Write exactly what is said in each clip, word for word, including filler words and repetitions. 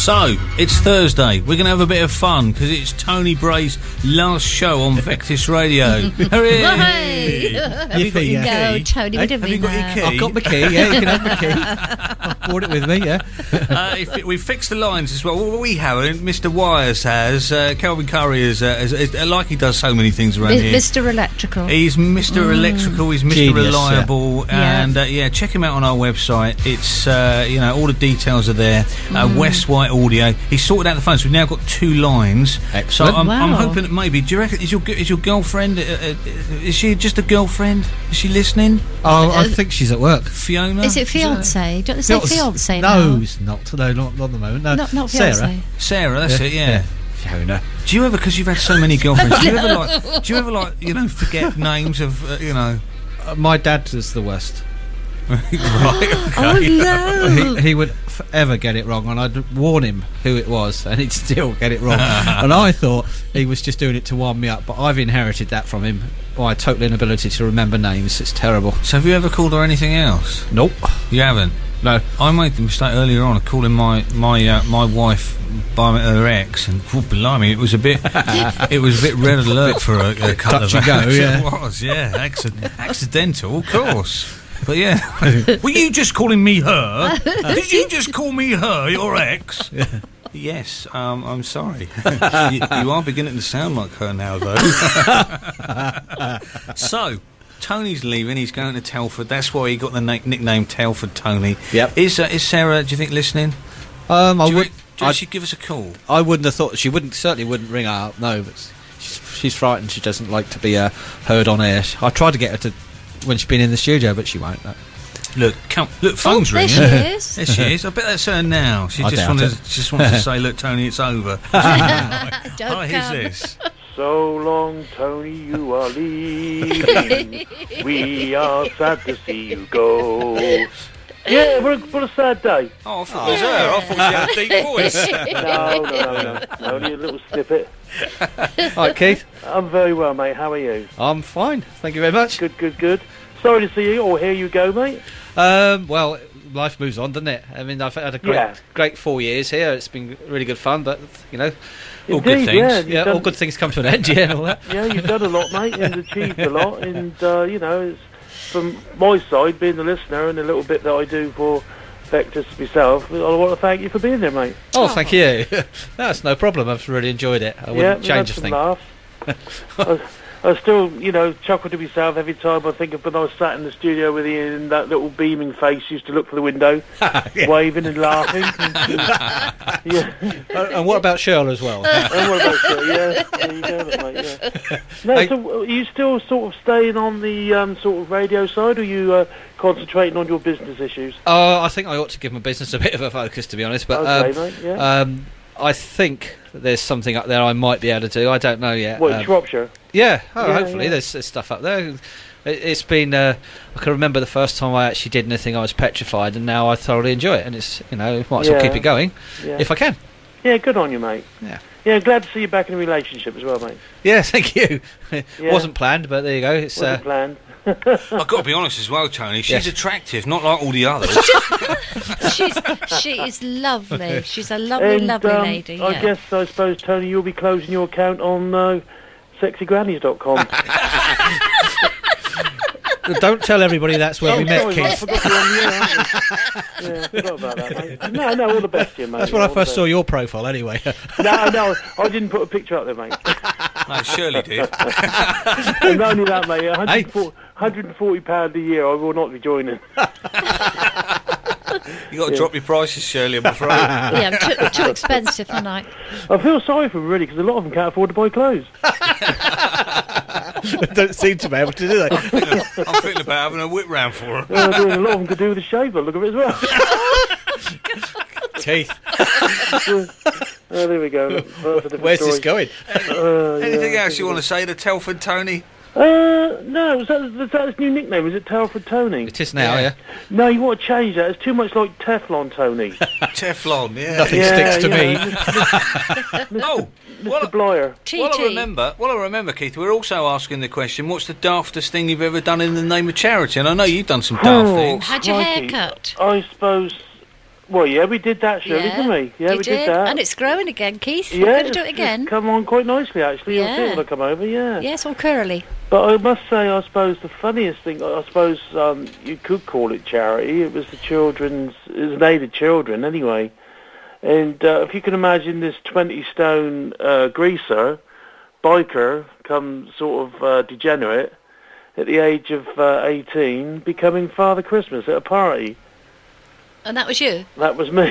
So, it's Thursday. We're going to have a bit of fun because it's Tony Bray's last show on Vectis Radio. Hooray! Have you got your Go, key? Tony, what Hey, do have we you got know? your key? I've got my key, yeah, you can have my key. I've brought it with me, yeah. uh, if it, we've fixed the lines as well. Well, we haven't. Mister Wires has. Uh, Calvin Curry is, uh, is, is, like he does so many things around Mi- here. Mister Electrical. He's Mister Mm. Electrical, he's Mister Genius, Reliable, yeah. and uh, yeah, check him out on our website. It's, uh, you know, all the details are there. Uh, West White Audio. He's sorted out the phones. We've now got two lines. Excellent. So I'm, I'm Wow. hoping that maybe, do you reckon, is your, gi- is your girlfriend, uh, uh, is she just a girlfriend? Is she listening? Oh, I think she's at work. Fiona? Is it fiance? Don't they say fiance No, now? it's not. No, not, not at the moment. No, Not, not Sarah. fiance. Sarah, that's it, yeah. Fiona. Do you ever, because you've had so many girlfriends, do you ever like, do you ever like, you know, forget names of, uh, you know? Uh, my dad is the worst. Right, okay. Oh no! He, he would forever get it wrong, and I'd warn him who it was, and he'd still get it wrong. And I thought he was just doing it to wind me up, but I've inherited that from him. My total inability to remember names. It's terrible. So have you ever called her anything else? Nope. You haven't? No. I made the mistake earlier on of calling my my uh, my wife by her ex, and oh, blimey, it was a bit it was a bit red alert for a, a couple Touch of and go, hours. yeah. It was, yeah, Acci- accidental, of course. But yeah, were you just calling me her? Did you just call me her, your ex? Yes, um, I'm sorry. you, you are beginning to sound like her now, though. So, Tony's leaving. He's going to Telford. That's why he got the na- nickname Telford Tony. Yep. Is uh, is Sarah? Do you think listening? Um, I do you, would. re- do you I, she'd give us a call? I wouldn't have thought she wouldn't. Certainly wouldn't ring her up. No, but she's, she's frightened. She doesn't like to be uh, heard on air. I tried to get her to when she's been in the studio, but she won't. No. Look, come, look, phone's Oh, there ringing. she is. There she is. I bet that's her now. She I just doubt wanted, it. just wanted to say, "Look, Tony, it's over." Don't Oh, who's come. this? So long, Tony, you are leaving. We are sad to see you go. Yeah, what a, what a sad day. Oh, I thought it was her. I thought she had a deep voice. No, no, no, no. Only a little snippet. All right, Keith. I'm very well, mate. How are you? I'm fine. Thank you very much. Good, good, good. Sorry to see you or hear you go, mate. Um, well, life moves on, doesn't it? I mean, I've had a great, Yeah. great four years here. It's been really good fun, but you know, All good Indeed, things. Yeah, you've yeah, done, all good things come to an end. Yeah, and all that. Yeah, you've done a lot, mate, and achieved a lot. And, uh, you know, it's, from my side, being the listener and a little bit that I do for Vectis myself, I want to thank you for being there, mate. Oh, thank you. That's no problem. I've really enjoyed it. I Yeah, wouldn't we've had change a some thing. laughs. I, I still, you know, chuckle to myself every time I think of when I was sat in the studio with you and that little beaming face used to look for the window, Yeah. waving and laughing. Yeah. Uh, and what about Shirley as well? And what about you? Yeah, there you go, mate, yeah. No, Hey. so are you still sort of staying on the um, sort of radio side, or are you uh, concentrating on your business issues? Oh, I think I ought to give my business a bit of a focus, to be honest. But Okay, um, mate, yeah. um, I think that there's something up there I might be able to do. I don't know yet. What, in Um, Shropshire? yeah, oh, Yeah, hopefully yeah. There's, there's stuff up there. It, it's been. Uh, I can remember the first time I actually did anything. I was petrified, and now I thoroughly enjoy it. And it's you know might as well Yeah. keep it going Yeah. if I can. Yeah, good on you, mate. Yeah. Yeah, glad to see you back in a relationship as well, mate. Yeah, thank you. It Yeah. wasn't planned, but there you go. It's Wasn't uh, planned. I've got to be honest as well, Tony. She's Yes. attractive, not like all the others. She's, she is lovely. She's a lovely, And, lovely um, lady. I yeah. guess, I suppose, Tony, you'll be closing your account on uh, sexy grannies dot com. don't tell everybody that's where Oh, we met, sorry, mate, I Keith. forgot you're on the air, aren't you? Yeah, I forgot about that, mate. No, no, all the best to you, mate. That's when I All the first saw best. your profile, anyway. No, no, I didn't put a picture up there, mate. No, Shirley did. And not only that, mate, one hundred forty, one hundred forty pounds a year, I will not be joining. You got to drop your prices, Shirley. I'm afraid. Yeah, I'm too, too expensive, aren't I? I feel sorry for them, really, because a lot of them can't afford to buy clothes. Don't seem to be able to do that. I'm thinking about having a whip round for her. Uh, I mean, a lot of them could do with a shave, by the look of it as well. Keith, Oh, there we go. That's a different where's this story. going? Uh, Anything yeah. else you want to say to Telford, Tony? Uh, no, is that, is that his new nickname? Is it Telford Tony? It is now, yeah. No, you want to change that. It's too much like Teflon Tony. Teflon, yeah. Nothing Yeah, sticks to you me. know, Oh, Mister well, Blyer. T well, I T. remember. Well, I remember, Keith. We're also asking the question: what's the daftest thing you've ever done in the name of charity? And I know you've done some daft Oh. things. Had your hair Crikey. cut? I suppose Well, yeah, we did that, Shirley, Yeah, didn't we? Yeah, you we did, did that. and it's growing again, Keith. yeah, We're going to it's- do it it's again. come on quite nicely, actually. You'll see Yeah. it when I come over, yeah. Yeah, it's all curly. But I must say, I suppose the funniest thing, I suppose um, you could call it charity. It was the children's, it was an aided children anyway. And uh, if you can imagine this twenty stone uh, greaser, biker, come sort of uh, degenerate, at the age of uh, eighteen, becoming Father Christmas at a party. And that was you? That was me.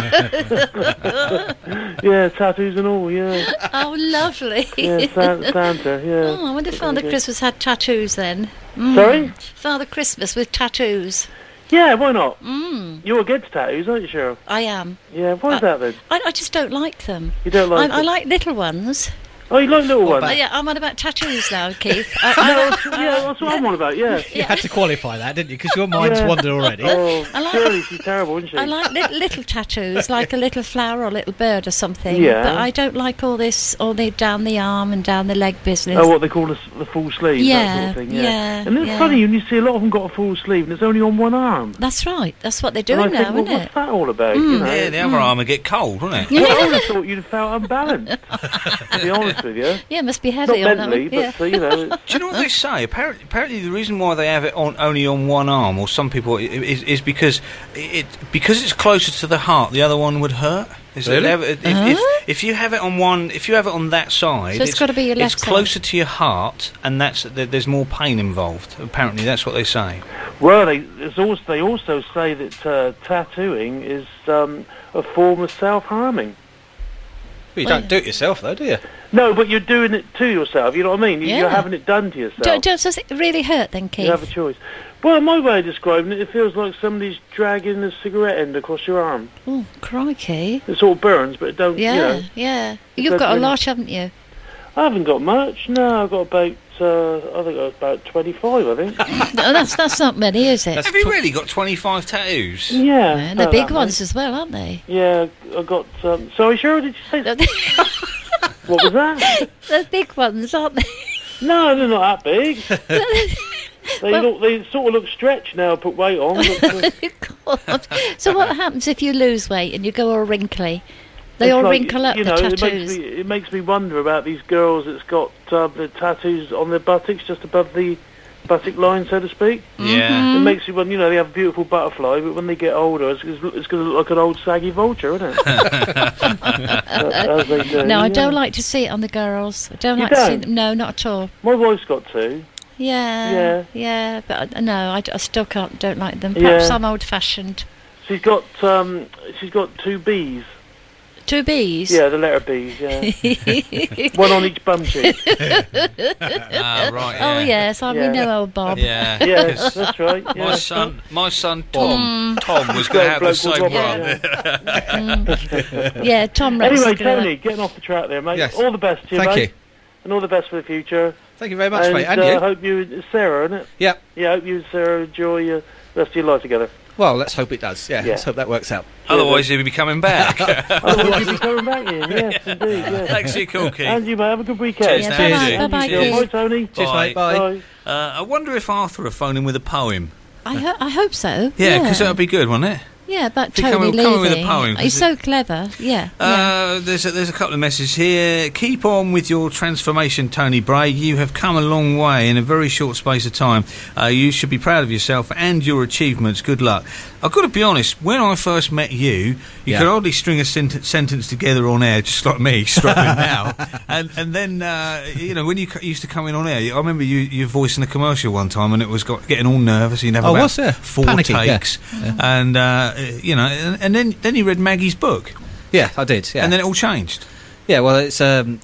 Yeah, tattoos and all, yeah. Oh, lovely. Yeah, San- Santa, yeah. Oh, I wonder if Father Yeah. Christmas had tattoos then. Mm. Sorry? Father Christmas with tattoos. Yeah, why not? Mm, You're against tattoos, aren't you, Cheryl? I am. Yeah, why is Uh, that then? I, I just don't like them. You don't like I, I them? like little ones. Oh, you like little ones? But yeah, I'm on about tattoos now, Keith. I, No, I, that's, yeah, that's what I'm on about, yeah. You had to qualify that, didn't you? Because your mind's Yeah. wandered already. Oh, I like- Shirley, she's terrible, isn't she? I like li- little tattoos, like a little flower or a little bird or something. Yeah. But I don't like all this, all the down the arm and down the leg business. Oh, what they call the, s- the full sleeve, that Yeah, sort of thing, yeah. yeah, And it's yeah. funny, when you see a lot of them got a full sleeve and it's only on one arm. That's right. That's what they're And I doing think, now, well, isn't what's it? that all about, you Mm. know? Yeah, the other arm would get cold, wouldn't it? Well, I would have thought you'd have felt unbalanced, to be honest with you. Yeah, it must be Not heavy on that mentally, one. Yeah. but, uh, you know, it's- Do you know what they say? Apparently, apparently, the reason why they have it on only on one arm, or some people, i- is, is because it because it's closer to the heart. The other one would hurt. Is it- Really? they have it- if, Huh? if, if you have it on one, if you have it on that side, So it's gotta be your left It's side. closer to your heart, and that's there- there's more pain involved. Apparently, that's what they say. well, they, it's also, they also say that uh, tattooing is um, a form of self-harming. Well, you don't do it yourself, though, do you? No, but you're doing it to yourself, you know what I mean? You- You're Yeah. having it done to yourself. Do, do, does it really hurt then, Keith? You have a choice. Well, my way of describing it, it feels like somebody's dragging a cigarette end across your arm. Oh, crikey. It sort of burns, but it don't, Yeah, you know. yeah. It You've got a doesn't- lot, haven't you? I haven't got much. No, I've got about, uh, I think I was about twenty-five, I think. No, that's that's not many, is it? Have you really got twenty-five tattoos? Yeah. Yeah, the about big that, ones mate. as well, aren't they? Yeah, I got, um, sorry, Cheryl, did you say, what was that? The big ones, aren't they? No, they're not that big. They Well- look, they sort of look stretched now, put weight on. But, uh, God. So what happens if you lose weight and you go all wrinkly? They it's all like, wrinkle up, you the know, it makes, tattoos. me, it makes me wonder about these girls that's got uh, the tattoos on their buttocks, just above the buttock line, so to speak. Yeah. It makes you, when you know, they have a beautiful butterfly, but when they get older, it's, it's, it's going to look like an old saggy vulture, isn't it? As they do, No, I yeah. don't like to see it on the girls. I don't You like to see don't? them. No, not at all. My wife's got two. Yeah, Yeah. yeah, but I, no, I, d- I still can't. Don't like them. Perhaps Yeah. I'm old-fashioned. She's got, um, she's got two B's. Two bees. Yeah, the letter B's. Yeah, one on each bum cheek. Ah, right. Yeah. Oh yes, I Yeah. we know old Bob. Yeah. Yeah, 'cause that's right. Yeah. My son, my son Tom, Tom was going to have the Bloke same called one. Robert, yeah. Yeah, Tom Rex. Anyway, is gonna Tony, getting off the track there, mate. Yes. All the best to you, Thank mate. you. And all the best for the future. Thank you very much, and mate. And uh, you? hope you, it's Sarah, isn't it? Yep. Yeah, I hope you and Sarah enjoy uh, the rest of your life together. Well, let's hope it does. Yeah, Yeah. let's hope that works out. Otherwise, he'll be coming back. Otherwise, you'll be coming back in. Yes, indeed. Yes. Thanks for your call, Keith. And you, mate. Have a good weekend. Cheers, Yeah, thank bye-bye, you. bye-bye, Cheers. Yeah, bye, Keith. Tony. Cheers, Bye. mate. Bye. Bye. Uh, I wonder if Arthur will phone in with a poem. I, ho- I hope so. Yeah, because that would be good, wouldn't it? Yeah, about If you Tony come- leaving. come up with a poem, 'cause He's it- so clever. Yeah. yeah. Uh, there's a, there's a couple of messages here. Keep on with your transformation, Tony Bray. You have come a long way in a very short space of time. Uh, you should be proud of yourself and your achievements. Good luck. I've got to be honest, when I first met you, you Yeah. could hardly string a sent- sentence together on air, just like me, struggling now. And and then, uh, you know, when you c- used to come in on air, I remember you, you voicing a commercial one time and it was got, getting all nervous. You'd have Oh, about was there? four Panicky, yeah. takes. And, uh, you know, and, and then, then you read Maggie's book. Yeah, I did. Yeah. And then it all changed. Yeah, well, it's. Um,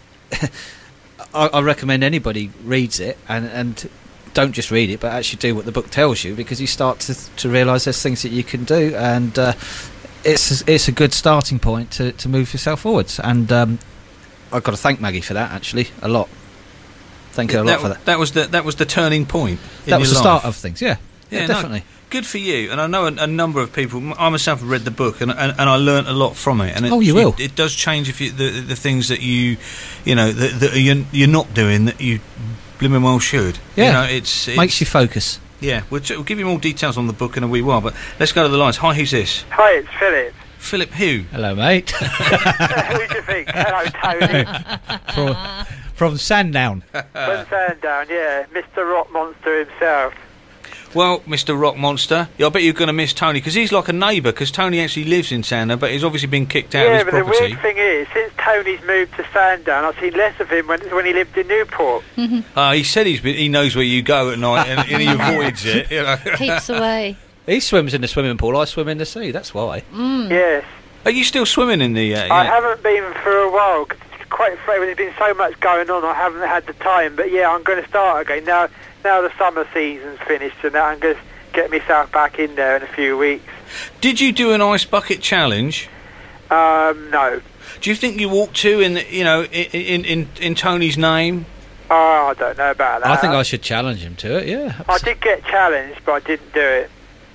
I, I recommend anybody reads it and and don't just read it, but actually do what the book tells you, because you start to to realise there's things that you can do, and uh, it's it's a good starting point to, to move yourself forwards. And um, I've got to thank Maggie for that, actually, a lot. Thank her a lot that, for that. that was the that was the turning point. in That was your the start life. of things. Yeah, yeah, Yeah, no, definitely. Good for you, and I know a, a number of people. m- I myself have read the book, and and, and I learnt a lot from it. And it, Oh, you will. It, it does change if you, the the things that you, you know, that, that you're, you're not doing that you blimmin' well should. Yeah. you know, it's, it's Makes you focus. Yeah, we'll, ch- we'll give you more details on the book in a wee while, but let's go to the lines. Hi, who's this? Hi, it's Philip. Philip who? Hello, mate. Who do you think? Hello, Tony. from, from Sandown. From Sandown, yeah. Mister Rock Monster himself. Well, Mister Rock Monster, yeah, I bet you're going to miss Tony, because he's like a neighbour, because Tony actually lives in Sandown, but he's obviously been kicked out yeah, of his but property. the weird thing is, since Tony's moved to Sandown, I've seen less of him when, when he lived in Newport. Uh, he said he's been, he knows where you go at night, and, and he avoids it. You know. Keeps away. He swims in the swimming pool, I swim in the sea, that's why. Mm. Yes. Are you still swimming in the... Uh, I yeah. haven't been for a while, 'cause it's quite frankly, there's been so much going on, I haven't had the time, but yeah, I'm going to start again. Now, now the summer season's finished, and now I'm going to get myself back in there in a few weeks. Did you do an ice bucket challenge? Um, no. Do you think you ought to, in the, you know, in, in in in Tony's name? Oh, I don't know about that. I think I should challenge him to it, yeah. I did get challenged, but I didn't do it.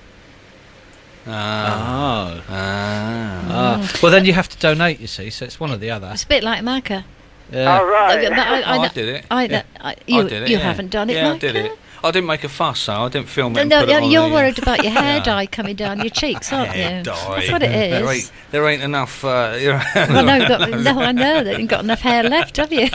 Ah. Oh. Ah. Ah. Well, then you have to donate, you see, so it's one or the other. It's a bit like Macca. Yeah. Oh, right. But I, I, Oh, I did it. I, Yeah. I, you I did it, you yeah. haven't done it, Yeah, Macca. I did it. I didn't make a fuss, so I didn't film it. No, and no, put it on you're the, worried about your hair Yeah. dye coming down your cheeks, aren't Hair you? dye. That's what it There is. ain't, there ain't enough. Uh, you know, Well, no, got, no, I know that you've got enough hair left, have you?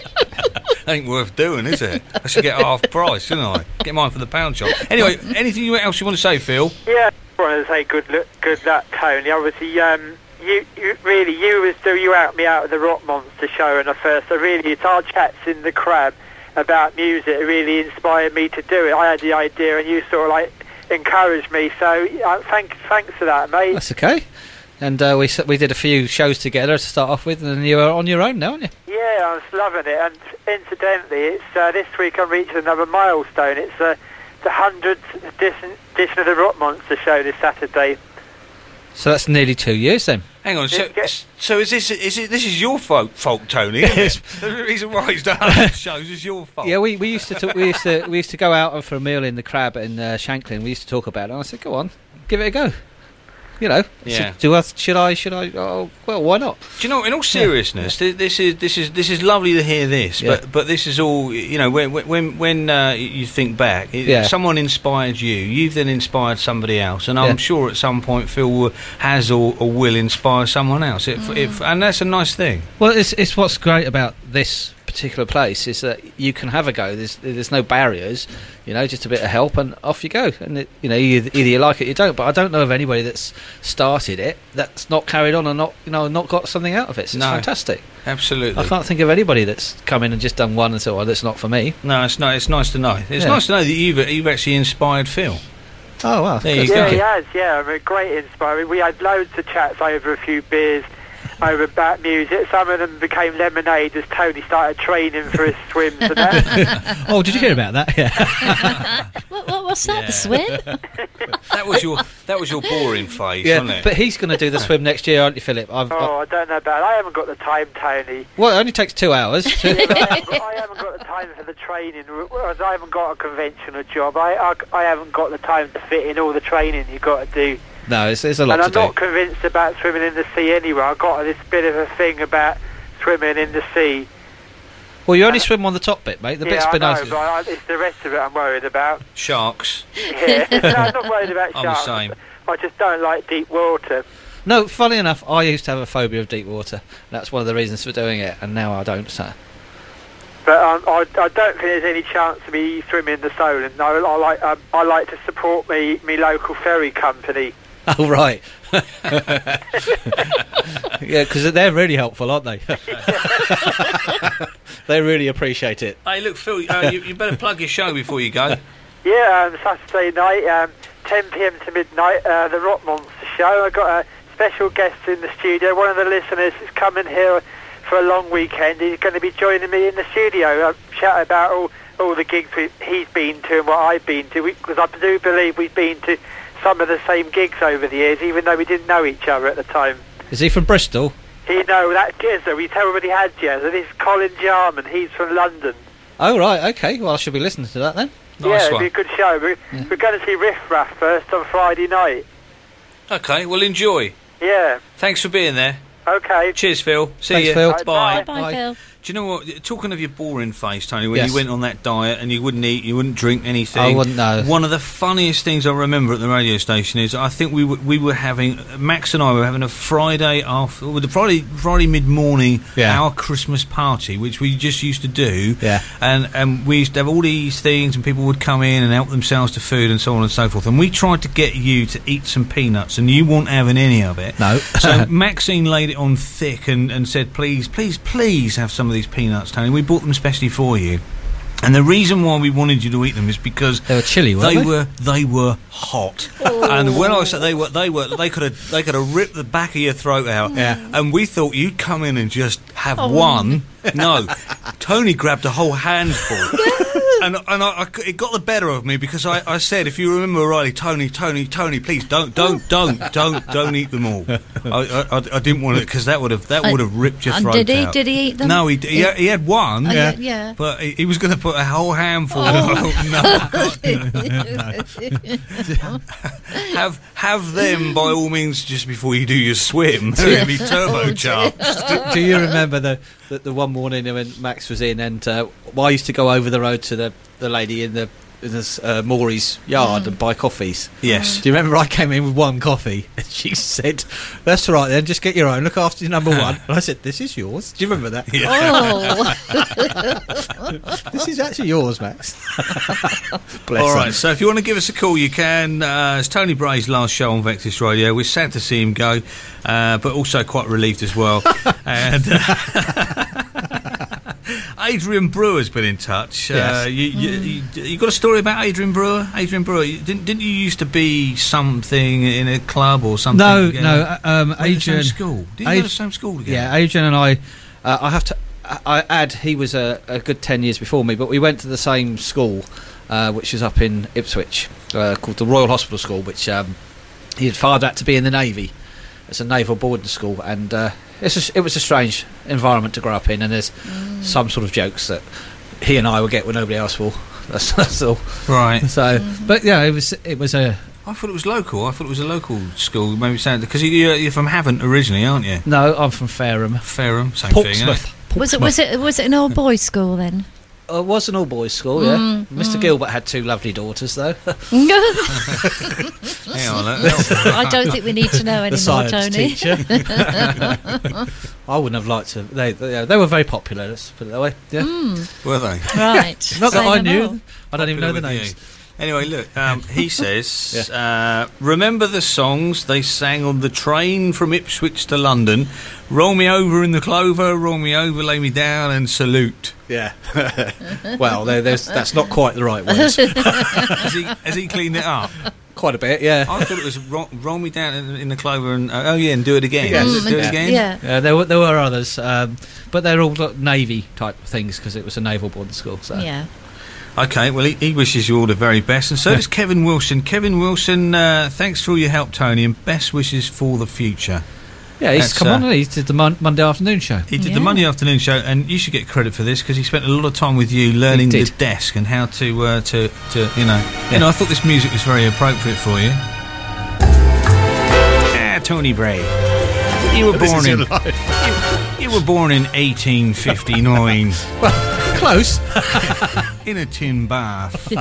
ain't worth doing, is it? I should get half price, shouldn't I? Get mine for the pound shop. Anyway, anything else you want to say, Phil? Yeah, I wanted to say good luck, good luck, Tony. Obviously, um, you, you really, you was do you out me out of the Rock Monster show when I first. So really, it's our chats in the Crab about music that really inspired me to do it. I had the idea, and you sort of like encouraged me. So uh, thanks, thanks for that, mate. That's okay. And uh, we s- we did a few shows together to start off with, and you're on your own now, aren't you? Yeah, I was loving it. And incidentally, it's uh, this week I'm reaching another milestone. It's uh, the hundredth edition, edition of the Rock Monster show this Saturday. So that's nearly two years then. Hang on. So, Yeah. so is this is it? This is your fault, fault Tony? Isn't it? The reason why he's done hundred shows is your fault. Yeah, we, we used to talk, we used to we used to go out for a meal in the Crab in uh, Shanklin. We used to talk about it. And I said, "Go on, give it a go." You know, Yeah. so do I, should I? Should I? Oh, well, why not? Do you know? In all seriousness, thi- this is this is this is lovely to hear this. Yeah. But but this is all, you know. When when when uh, you think back, it, Yeah. someone inspired you. You've then inspired somebody else, and I'm Yeah. sure at some point Phil will- has or, or will inspire someone else. It, it, and that's a nice thing. Well, it's it's what's great about this particular place is that you can have a go. There's there's no barriers, you know, just a bit of help and off you go. And it, you know, either, either you like it, or you don't. But I don't know of anybody that's started it that's not carried on and not you know not got something out of it. So it's No. fantastic. Absolutely. I can't think of anybody that's come in and just done one and said, "Oh, that's not for me." No, it's not. It's nice to know. It's Yeah. nice to know that you've you've actually inspired Phil. Oh wow, There you good. go. Yeah, Thank he you. has, yeah. I mean, great inspiring. We had loads of chats over a few beers over about music. Some of them became lemonade as Tony started training for his swims and that. Oh, did you hear about that? Yeah, What, what, what's that, Yeah. the swim? That was your that was your boring phase, yeah. wasn't it? But he's going to do the swim next year, aren't you, Philip? I've, I, Oh, I don't know about it. I haven't got the time, Tony. well, it only takes two hours. Yeah, but I, haven't got, I haven't got the time for the training. Whereas I haven't got a conventional job. I, I, I haven't got the time to fit in all the training you've got to do. No, it's, it's a lot And to I'm do. not convinced about swimming in the sea anyway. I've got this bit of a thing about swimming in the sea. Well, you only swim on the top bit, mate. The yeah, bit's I been know, nice. but I, it's the rest of it I'm worried about. Sharks. Yeah, no, I'm not worried about I'm the sharks. same. I just don't like deep water. No, funny enough, I used to have a phobia of deep water. That's one of the reasons for doing it, and now I don't. So. But um, I, I don't think there's any chance of me swimming in the Solent. No, I like um, I like to support me me local ferry company. Oh right. Yeah, because they're really helpful, aren't they? They really appreciate it. Hey, look, Phil, uh, you, you better plug your show before you go. Yeah, um, Saturday night, um, ten p.m. to midnight, uh, the Rock Monster show. I got a special guest in the studio. One of the listeners is coming here for a long weekend. He's going to be joining me in the studio. I'll chat about all, all the gigs we, he's been to and what I've been to, because I do believe we've been to some of the same gigs over the years, even though we didn't know each other at the time. Is he from Bristol? He know that Jezza, we've already had Jezza. This is Colin Jarman, he's from London. Oh right, okay. Well, I should be listening to that then. yeah, Nice it'll one. be a good show. We're, we're going to see Riff Raff first on Friday night. Okay, well, enjoy. Yeah, Thanks for being there. okay. Cheers, Phil. See Thanks, you. Phil. Bye. Bye. Bye, Bye. Phil. Do you know what? Talking of your boring face, Tony, when Yes. you went on that diet and you wouldn't eat, you wouldn't drink anything. I wouldn't know. One of the funniest things I remember at the radio station is I think we were, we were having Max and I were having a Friday after, well, the Friday Friday mid morning Yeah. our Christmas party, which we just used to do. Yeah. And and we used to have all these things, and people would come in and help themselves to food and so on and so forth. And we tried to get you to eat some peanuts, and you weren't having any of it. No. So Maxine laid it on thick and, and said, please, please, please have some of these peanuts, Tony. We bought them especially for you. And the reason why we wanted you to eat them is because They were chilly, weren't they they? were they were hot. And when I said they were they were they could have they could have ripped the back of your throat out. Yeah. And we thought you'd come in and just have Oh. one. No, Tony grabbed a whole handful. And, and I, I, it got the better of me because I, I said, if you remember rightly, Tony, Tony, Tony, please don't, don't, don't, don't, don't eat them all. I, I, I didn't want it because that would have that would have ripped your And throat did he? out. Did he eat them? No, he he, he had one. Oh, yeah. yeah. But he, he was going to put a whole handful. Oh. no, have have them by all means just before you do your swim. It'll be turbocharged. do, do you remember the, the the one morning when Max was in and uh, well, I used to go over the road to the, the lady in the in this, uh, Maury's yard and buy coffees? Yes. Do you remember I came in with one coffee and she said, "That's all right then, just get your own, look after your number one." And I said, "This is yours." Do you remember that? Oh. This is actually yours, Max. Bless All her. right, so if you want to give us a call, you can. Uh, it's Tony Bray's last show on Vectis Radio. We're sad to see him go, uh, but also quite relieved as well. and uh, Adrian Brewer's been in touch. Yes. Uh, you, you, you, you got a story about Adrian Brewer? Adrian Brewer, you, didn't, didn't you used to be something in a club or something? No, together? no. uh, Um, Were you in the same Adrian. school. Didn't you go Ad- to the same school together? Yeah, Adrian and I. Uh, I have to. I I add, he was a, a good ten years before me, but we went to the same school, uh, which is up in Ipswich, uh, called the Royal Hospital School, which um, he had fired out to be in the Navy. It's a naval boarding school, and uh, it's a, it was a strange environment to grow up in. And there's some sort of jokes that he and I will get when nobody else will. That's, that's all. Right. So, but yeah, it was it was a I thought it was local. I thought it was a local school. Maybe sound because you're, you're from Havant originally, aren't you? no. I'm from Fareham, Fareham, same thing. eh? Portsmouth. Was it? Was it? Was it an old boys' school then? Uh, it was an all boys school, yeah. Mm, Mister Gilbert had two lovely daughters, though. Hang on, that- I don't think we need to know The anymore, science Tony. teacher. I wouldn't have liked to. They they, they were very popular. Let's put it that way. Yeah. were they? Right. Not that Say I no knew. more. I don't even know the Popular with names. you. Anyway, look, um, he says, uh, remember the songs they sang on the train from Ipswich to London? Roll me over in the clover, roll me over, lay me down, and salute. Yeah. Well, there, there's that's not quite the right words. Has he, has he cleaned it up? Quite a bit, yeah. I thought it was roll, roll me down in, in the clover and uh, oh yeah, and do it again. Yes. Is it do it Yeah. again? Yeah. Yeah, there were there were others, um, but they're all like Navy type things because it was a naval boarding school. So Yeah. Okay, well, he, he wishes you all the very best, and so does Kevin Wilson. Kevin Wilson, uh, thanks for all your help, Tony, and best wishes for the future. yeah, he's That's, come on. uh, He did the mon- Monday afternoon show. He did Yeah. the Monday afternoon show, and you should get credit for this because he spent a lot of time with you learning He the did. desk and how to, uh, to, to, you know, you know. I thought this music was very appropriate for you. Ah, Tony Bray, you were born in you, you were born in eighteen fifty-nine Close. in a tin bath,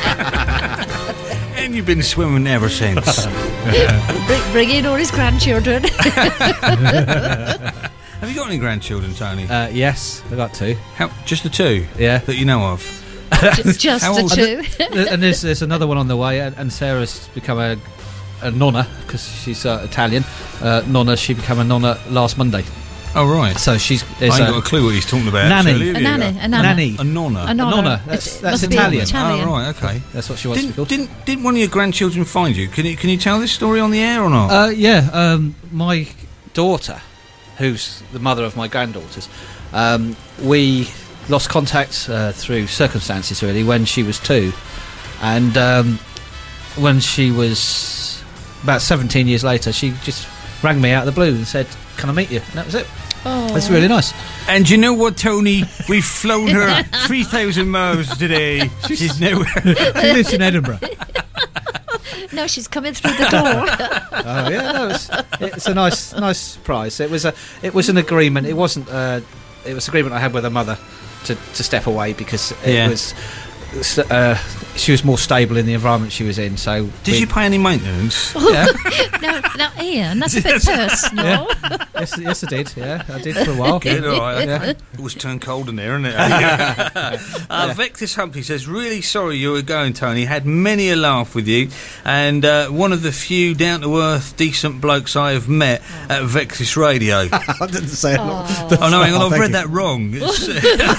and you've been swimming ever since. Bring, bring in all his grandchildren. Have you got any grandchildren, Tony? Uh, yes, I got two. How, just the two Yeah. that you know of. Just, just How the old- two. and there's there's another one on the way, and, and Sarah's become a, a nonna because she's uh, Italian. Uh, nonna, she became a nonna last Monday. Oh right. So she's I there's ain't a, got a clue what he's talking about. Nanny. actually, have A you? nanny. A nana. nanny. A nonna. A nonna. nonna, that's- It that's must be Italian. Italian. Oh, right, okay. That's what she wants to be Didn't, called. didn't didn't one of your grandchildren find you? Can you can you tell this story on the air or not? Uh, yeah, um, my daughter, who's the mother of my granddaughters, um, we lost contact uh, through circumstances really when she was two, and um, when she was about seventeen years later, she just rang me out of the blue and said, "Can I meet you?" And that was it. Oh. That's really nice. And you know what, Tony? We've flown her three thousand miles today. She's nowhere. She lives in Edinburgh. No, she's coming through the door. Oh yeah, no, it's, it's a nice, nice surprise. It was a, it was an agreement. It wasn't uh, it was an agreement I had with her mother to, to step away because it Yeah. was uh, she was more stable in the environment she was in. So Did we- you pay any maintenance? Yeah. No, now, Ian, that's a bit personal. yes, yes, I did. Yeah, I did for a while. Good, all right. Yeah. It was turned cold in there, isn't it? uh, Vectis Humpty says, really sorry you were going, Tony. Had many a laugh with you, and uh, one of the few down-to-earth, decent blokes I have met at Vectis Radio. I didn't say it. Oh. Oh, no, hang on, Oh, I've thank read you. that wrong. It's,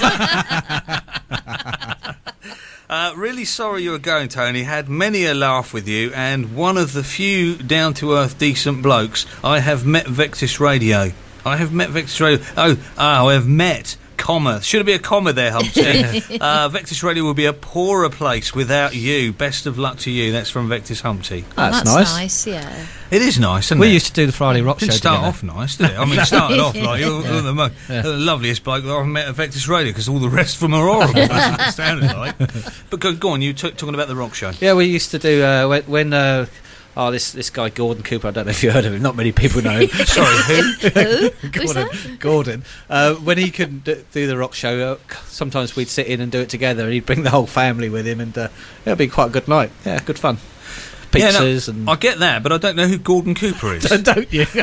Uh, really sorry you were going, Tony. Had many a laugh with you, and one of the few down-to-earth, decent blokes I have met Vectis Radio. I have met Vectis Radio. Oh, oh, I have met, comma. Should be a comma there, Humpty. uh, Vectis Radio will be a poorer place without you. Best of luck to you. That's from Vectis Humpty. Oh, That's that's nice. nice. Yeah. It is nice, isn't We it? used to do the Friday Rock Didn't Show start together. off nice, did it? I mean, it started off like you're, you're the, mo- Yeah. the loveliest bloke that I've met at Vectis Radio because all the rest of them are horrible. That's what it sounded like. But go, go on, you were t- talking about the rock show. Yeah, we used to do uh, when. when uh, Oh, this this guy Gordon Cooper. I don't know if you heard of him. Not many people know him. Sorry, who? Who? Who's Gordon. that? Gordon. Uh, when he couldn't do, do the rock show, uh, sometimes we'd sit in and do it together. And he'd bring the whole family with him, and uh, it'd be quite a good night. Yeah, good fun. Yeah, no, Pizzas and. I get that, but I don't know who Gordon Cooper is. Don't you?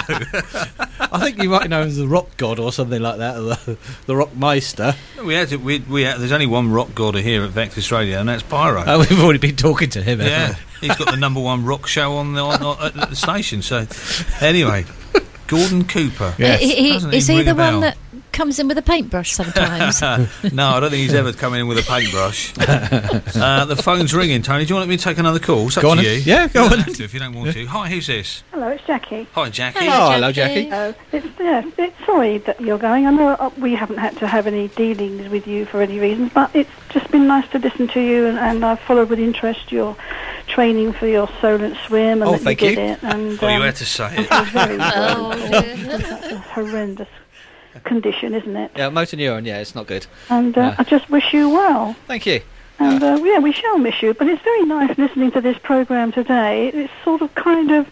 I think you might know him as the Rock God or something like that, or the, the Rock Meister. We had to, we we had, there's only one rock god here at Vectis Radio, and that's Pyro. Oh, we've already been talking to him. yeah, haven't he's got the number one rock show on the on, on, at the station. So, anyway, Gordon Cooper. Yes. He- he- Doesn't is even he ring the a bell. one that comes in with a paintbrush sometimes? No, I don't think he's ever come in with a paintbrush. uh, the phone's ringing, Tony. Do you want me to take another call? It's up Go on to then. you. Yeah, go you don't on. have to if you don't want to. Hi, who's this? Hello, it's Jackie. Hi, Jackie. he? Oh, hello, Jackie. Uh, it's, yeah, it's sorry that you're going. I know uh, we haven't had to have any dealings with you for any reasons, but it's just been nice to listen to you, and, and I've followed with interest your training for your Solent Swim, and Oh, that thank you did you. it. And, Oh, you um, had to say it. it was very Oh, well. That's a horrendous condition, isn't it? Yeah, motor neuron. Yeah, it's not good. And uh, Yeah. I just wish you well. Thank you. And uh, yeah, we shall miss you. But it's very nice listening to this program today. It's sort of kind of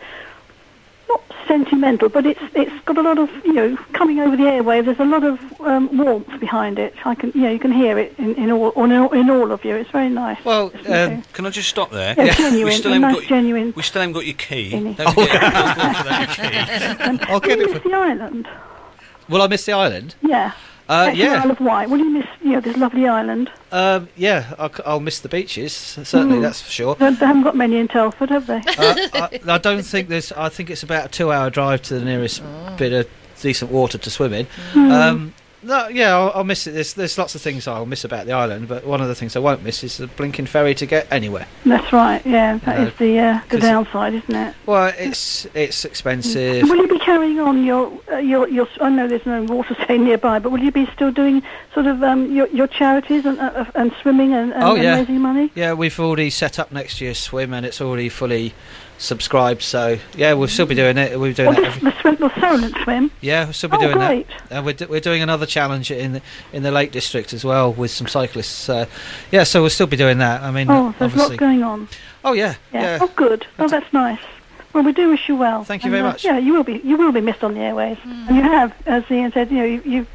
not sentimental, but it's it's got a lot of, you know, coming over the airwave. There's a lot of um, warmth behind it. I can, you know, you can hear it in, in all in all, in all of you. It's very nice. Well, to listen um, to. Can I just stop there? yeah, yeah, genuine, we still a haven't nice got you- genuine. We still haven't got your key. Vinny. Don't forget, don't forget your key. Um, I'll will get you it miss for- the island? will I miss the island? Yeah. Uh, That's the yeah. Isle of Wight. Will you miss, you know, this lovely island? Um, yeah, I'll, I'll miss the beaches. Certainly, Mm. that's for sure. They they haven't got many in Telford, have they? uh, I, I don't think there's. I think it's about a two-hour drive to the nearest bit of decent water to swim in. Hmm. Um, no, yeah, I'll, I'll miss it. There's, there's lots of things I'll miss about the island, but one of the things I won't miss is the blinking ferry to get anywhere. That's right. Yeah, that Uh, is the uh, the 'cause- downside, isn't it? Well, it's it's expensive. Will you be carrying on your uh, your your? I know there's no water stay nearby, but will you be still doing sort of um, your your charities and uh, and swimming and, and, Oh, and yeah. raising money? Yeah, we've already set up next year's swim, and it's already fully subscribed. So yeah, we'll still be doing it. We're doing Or it. the, Every, the swim, the Solent Swim. yeah, we'll still be Oh, doing great! that. And we're do, we're doing another challenge in the in the Lake District as well with some cyclists. Uh, yeah, so we'll still be doing that. I mean, Oh, there's obviously. lots going on. Oh yeah, Yeah. yeah. Oh, good. Oh, that's nice. Well, we do wish you well. Thank you And, very uh, much. Yeah, you will be you will be missed on the airways, and you have, as Ian said, you know, you you,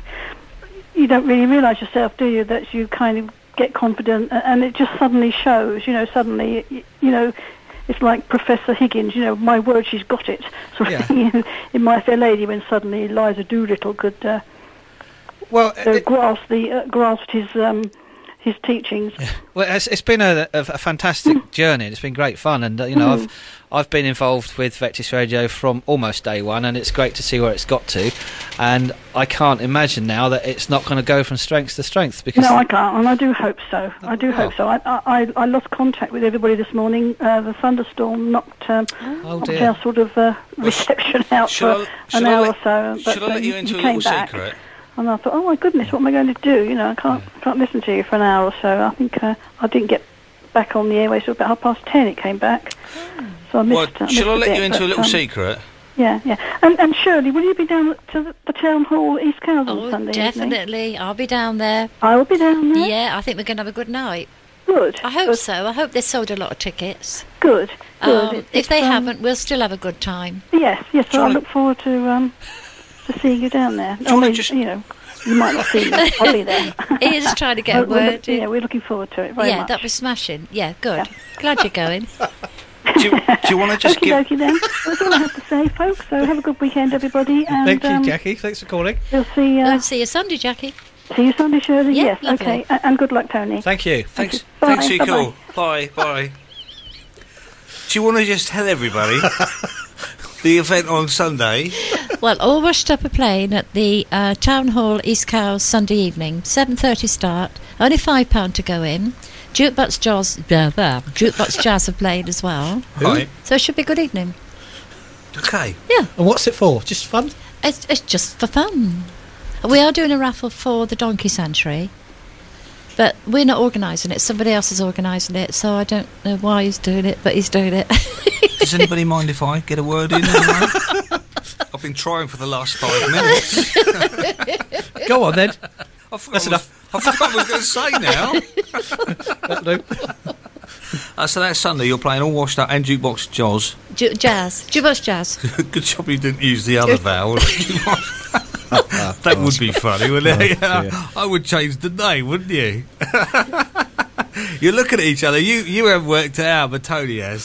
you don't really realise yourself, do you, that you kind of get confident, a- and it just suddenly shows. You know, suddenly, you, you know. It's like Professor Higgins, you know, my word, she's got it, sort of Yeah. thing in, in My Fair Lady, when suddenly Eliza Doolittle could uh, Well, uh, it, grasp the uh, grasped his um, his teachings. well, it's, it's been a, a, a fantastic journey. It's been great fun, and uh, you know, Mm. I've I've been involved with Vectis Radio from almost day one, and it's great to see where it's got to. And I can't imagine now that it's not going to go from strength to strength because No, I can't, and I do hope so. I do Oh. hope so. I, I I lost contact with everybody this morning. Uh, the thunderstorm knocked, um, oh knocked dear. our sort of uh, Well, sh- reception out Should for I, should an I hour let, or so. But should I uh, let you he into a came little back, secret? and I thought, oh my goodness, what am I going to do? You know, I can't can't listen to you for an hour or so. I think uh, I didn't get back on the airways till about half past ten. It came back, so I missed. Well, I missed shall I a let bit, you into but, a little um, secret? Yeah, yeah. And and Shirley, will you be down to the, the town hall East Cowes on Oh, Sunday evening? definitely. I'll be down there. I will be down there. Yeah, I think we're going to have a good night. Good. I hope good, so. I hope they sold a lot of tickets. Good. Good. Um, It's- if it's, they um, haven't, we'll still have a good time. Yes, yes. So I Johnny- look forward to um to seeing you down there. I Johnny, mean, just- you know, You might not see me. I'll be there. He is trying to get a We're- we're word look- in. Yeah, we're looking forward to it very Yeah, much. that'd be smashing. Yeah, good. Glad you're going. Do you, do you want to just Okie give... dokie then. That's all I have to say, folks. So have a good weekend, everybody. And Thank you, um, Jackie. Thanks for calling. we'll see, uh, I'll see you Sunday, Jackie. see you Sunday, Shirley. Yeah, yes, lovely. okay. A- And good luck, Tony. Thank you. Thanks, Bye, thanks for your bye-bye. call. Bye, bye. Do you want to just tell everybody the event on Sunday? Well, all rushed up a plane at the uh, Town Hall, East Cowes, Sunday evening. seven thirty start. Only five pounds to go in. Jukebox Jazz, blah, blah, Jukebox Jazz are playing as well. Right. So it should be a good evening. Okay. Yeah, And what's it for? Just fun? it's, it's just for fun. We are doing a raffle for the Donkey Sanctuary, but we're not organising it. Somebody else is organising it, so I don't know why he's doing it, but he's doing it. Does anybody mind if I get a word in? I've been trying for the last five minutes. Go on then. I forgot That's what I was- I forgot what I was going to say now. That'll do. Uh, so that's Sunday. You're playing all washed up and Jukebox Jaws. Ju- jazz. Jukebox Jazz. Good job you didn't use the other vowel. That would be funny, wouldn't it? Oh, dear. I would change the name, wouldn't you? You're looking at each other. You you haven't worked it out, but Tony has.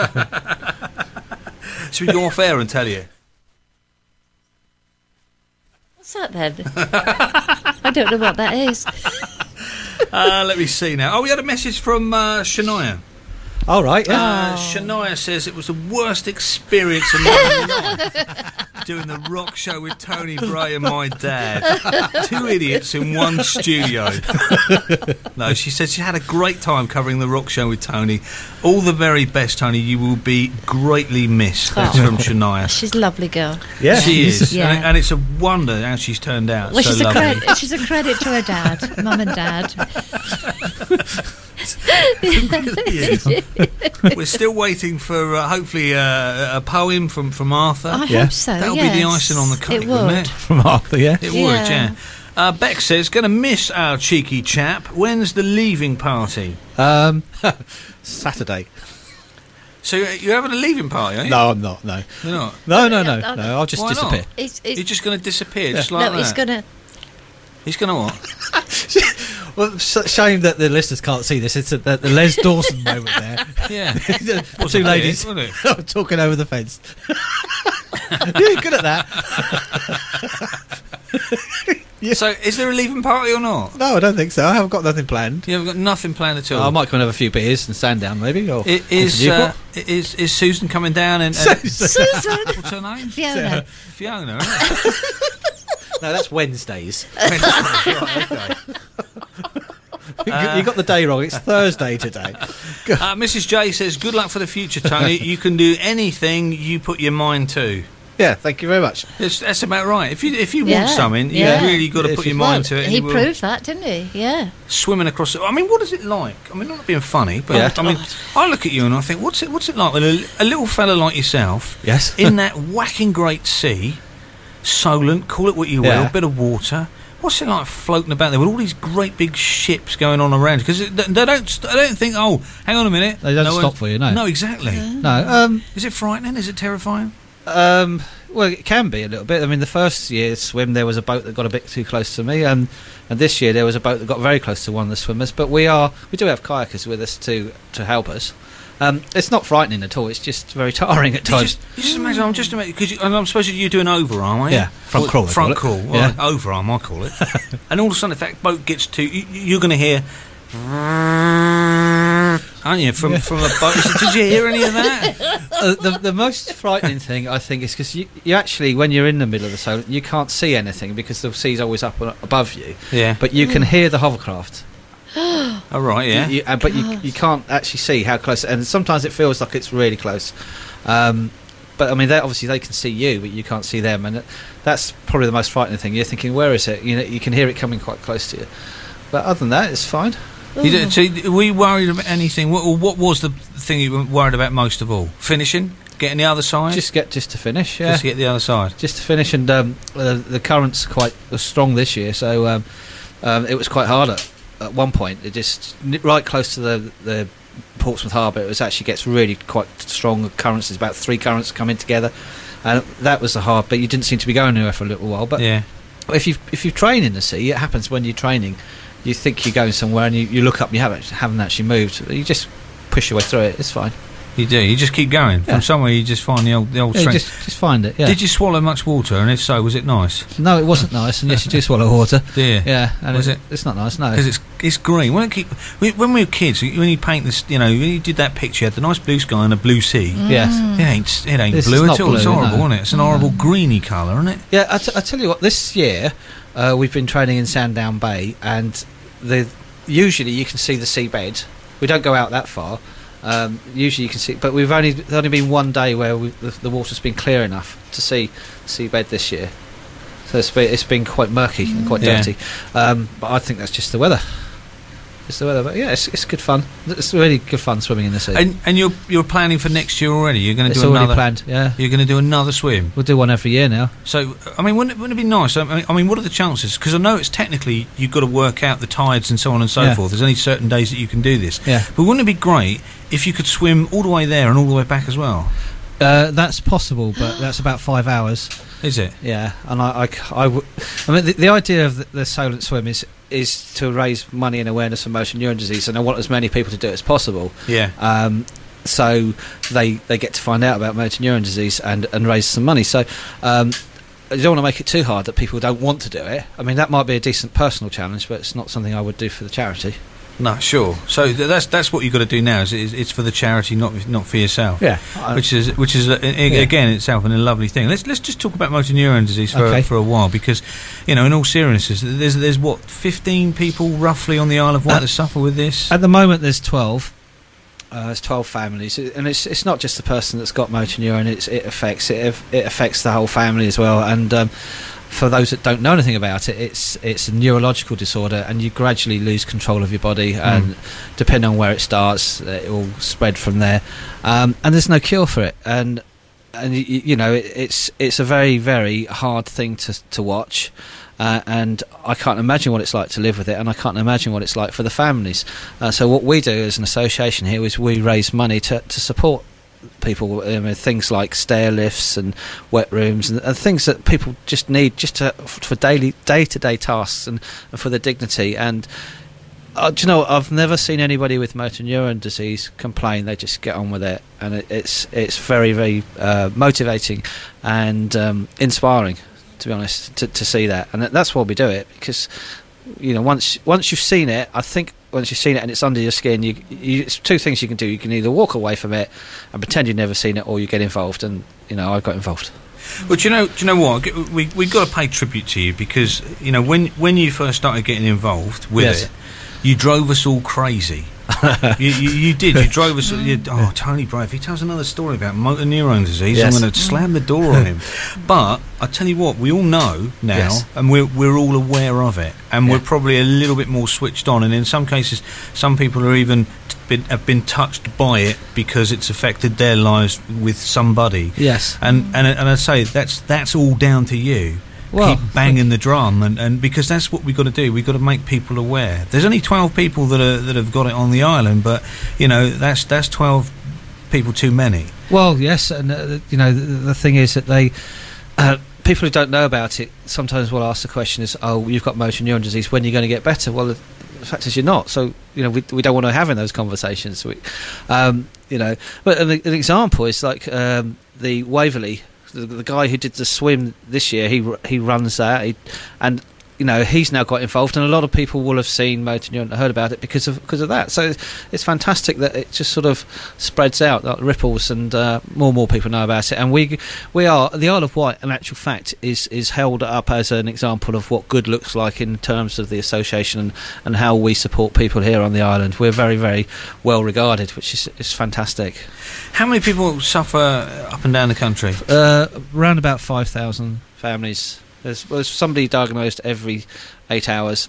Should we go off air and tell you? What's that then? I don't know what that is. Uh, let me see now. Oh, we had a message from uh, Shania. All right, yeah. Uh, Shania says it was the worst experience of my life doing the rock show with Tony Bray and my dad. Two idiots in one studio. No, she said she had a great time covering the rock show with Tony. All the very best, Tony. You will be greatly missed. That's Oh. from Shania. She's a lovely girl. Yeah. She is, Yeah. and, and it's a wonder how she's turned out. Well, so she's, a lovely. credit, she's a credit to her dad, mum and dad. We're still waiting for uh, hopefully uh, a poem from, from Arthur. I Yeah. hope so. That would yes. be the icing on the cake, It wouldn't would. it? From Arthur, yeah. It Yeah. would, yeah. Uh, Beck says, going to miss our cheeky chap. When's the leaving party? Um, Saturday. So you're you're having a leaving party, are you? No, I'm not. No, You're not? no, no, no, No, no. no. I'll just Why not? disappear. He's, You're he's, just going to disappear, just like no, that? he's gonna. He's going to what? Well, sh- shame that the listeners can't see this. It's a, the, the Les Dawson moment there. Yeah. the Wasn't two it, ladies wasn't it? talking over the fence. You're good at that. Yeah. So is there a leaving party or not? No, I don't think so. I haven't got nothing planned. You haven't got nothing planned at all? I might come and have a few beers and stand down, maybe. Or I- Is, Newport. uh, is, is Susan coming down? and uh, Susan! What's her name? Fiona. Fiona, isn't it? No, that's Wednesdays. Right, okay. you you got the day wrong. It's Thursday today. Uh, Missus J says, good luck for the future, Tony. You can do anything you put your mind to. Yeah, thank you very much. That's, that's about right. If you if you Yeah, want something, yeah. you really got to If put you your mind want. to it. and He you will. proved that, didn't he? Yeah. Swimming across it. I mean, what is it like? I mean, not being funny, but Yeah. I mean, I look at you and I think, what's it? What's it like when a, a little fella like yourself, Yes. in that whacking great sea, Solent, call it what you will, Yeah. bit of water. What's it like floating about there with all these great big ships going on around? Because they they don't, st- they don't think, oh, hang on a minute. They don't No stop one- for you, no. No, exactly. No. Um. Is it frightening? Is it terrifying? Um. Well, it can be a little bit. I mean, the first year's swim, there was a boat that got a bit too close to me, and and this year there was a boat that got very close to one of the swimmers. But we are we do have kayakers with us to to help us. Um, it's not frightening at all. It's just very tiring at You times. just, you just imagine, I'm just imagine, because I'm supposed to you do an overarm, aren't you? Yeah, front Or- crawl, they Front call crawl, it. well, Yeah. overarm, I call it. And all of a sudden, if that boat gets to, you, you're going to hear, aren't you, from, Yeah. from a boat. Did you hear any of that? uh, the the most frightening thing I think is because you, you actually, when you're in the middle of the solar, you can't see anything because the sea's always up and above you. Yeah. But you can hear the hovercraft. All right, yeah. You, you- uh, but you, you can't actually see how close, and sometimes it feels like it's really close. Um, but I mean, they obviously they can see you, but you can't see them, and it, that's probably the most frightening thing. You're thinking, where is it? You know, you can hear it coming quite close to you. But other than that, it's fine. You don't- so were you worried about anything? What, what was the thing you were worried about most of all? Finishing? Getting the other side? Just get just to finish, yeah. Just to get the other side. Just to finish, and um, uh, the current's quite strong this year, so um, um, it was quite hard at, at one point. It just n- right close to the the Portsmouth Harbour. It was actually gets really quite strong currents. There's about three currents coming together, and that was the hard. But you didn't seem to be going anywhere for a little while. But Yeah. if you if you train in the sea, it happens when you're training. You think you're going somewhere, and you, you look up, and you haven't haven't actually moved. You just push your way through it. It's fine. You do. You just keep going. Yeah. From somewhere, you just find the old the old Yeah, you strength. just just find it. Yeah. Did you swallow much water? And if so, was it nice? No, it wasn't nice. And yes, you do swallow water. Do you? Yeah. And Was it, it? It's not nice. No. Because it's it's green. When, it keep, when we were kids, when you paint this, you know, when you did that picture, you had the nice blue sky and a blue sea. Yes. It ain't it ain't This blue is at not all. It's blue, horrible, no. isn't it? It's an horrible greeny colour, isn't it? Yeah, I, t- I tell you what, this year uh, we've been training in Sandown Bay, and the usually you can see the seabed. We don't go out that far. Um, usually you can see, but we've only there's only been one day where we, the, the water's been clear enough to see the seabed this year. So it's been, it's been quite murky and quite Yeah. dirty. Um, but I think that's just the weather. It's the weather, but yeah, it's, it's good fun. It's really good fun swimming in the sea. And and you're you're planning for next year already. You're going to It's do already another. planned. Yeah, You're going to do another swim. we'll do one every year now. So, I mean, wouldn't it, wouldn't it be nice? I mean, I mean, what are the chances? Because I know it's technically you've got to work out the tides and so on and so Yeah. forth. There's only certain days that you can do this. Yeah. But wouldn't it be great if you could swim all the way there and all the way back as well? Uh, that's possible, but that's about five hours. Is it? Yeah, and I, I, c- I w- I mean, the, the idea of the, the Solent Swim is is to raise money and awareness for motor neuron disease, and I want as many people to do it as possible. Yeah. Um, so they they get to find out about motor neuron disease and, and raise some money. So um, I don't want to make it too hard that people don't want to do it. I mean, that might be a decent personal challenge, but it's not something I would do for the charity. No, sure. So th- that's that's what you've got to do now. Is it's, it's for the charity, not not for yourself. Yeah. Which is which is uh, a- Yeah. again itself a lovely thing. Let's let's just talk about motor neuron disease for Okay. for a while, because you know, in all seriousness, there's there's what fifteen people roughly on the Isle of Wight Uh, that suffer with this. At the moment, there's twelve. Uh, there's twelve families, and it's it's not just the person that's got motor neuron. It's it affects it it affects the whole family as well. And um, for those that don't know anything about it, it's it's a neurological disorder, and you gradually lose control of your body, and depending on where it starts, it will spread from there. Um, and there's no cure for it, and and you, you know it, it's it's a very very hard thing to to watch. Uh, and I can't imagine what it's like to live with it, and I can't imagine what it's like for the families. Uh, so what we do as an association here is we raise money to, to support people, um, with things like stair lifts and wet rooms and, and things that people just need just to, for daily day-to-day tasks and, and for their dignity. And uh, do you know, I've never seen anybody with motor neuron disease complain. They just get on with it, and it, it's it's very very uh, motivating and um, inspiring, to be honest, to, to see that. And that's why we do it, because you know, once once you've seen it, I think once you've seen it and it's under your skin, you, you it's two things you can do. You can either walk away from it and pretend you've never seen it, or you get involved. And you know, I got involved. Well, do you know? Do you know what? We we got to pay tribute to you, because you know, when when you first started getting involved with Yes. it, you drove us all crazy. you, you, you did. You drove us. You, oh, Tony Bray, if he tells another story about motor neuron disease, Yes. I'm going to slam the door on him. But I tell you what, we all know now, Yes. and we're we're all aware of it, and Yeah. we're probably a little bit more switched on. And in some cases, some people are even t- been, have been touched by it because it's affected their lives with somebody. Yes. And and and I say that's that's all down to you. Well, Keep banging the drum, and, and because that's what we've got to do. We've got to make people aware. There's only twelve people that are that have got it on the island, but you know, that's that's twelve people too many. Well, yes, and uh, you know, the, the thing is that they uh, people who don't know about it sometimes will ask the question is, oh, you've got motor neuron disease, when are you going to get better? Well, the, the fact is you're not. So you know, we we don't want to have in those conversations. We, um, you know, but an, an example is like um, the Waverley. The, the guy who did the swim this year, he he runs that, he, and you know, he's now got involved, and a lot of people will have seen motor neuron, heard about it because of because of that. So it's, it's fantastic that it just sort of spreads out, like ripples, and uh, more and more people know about it. And we we are the Isle of Wight, in actual fact, is is held up as an example of what good looks like in terms of the association and, and how we support people here on the island. We're very very well regarded, which is is fantastic. How many people suffer up and down the country? Uh, around about five thousand families. There's, there's somebody diagnosed every eight hours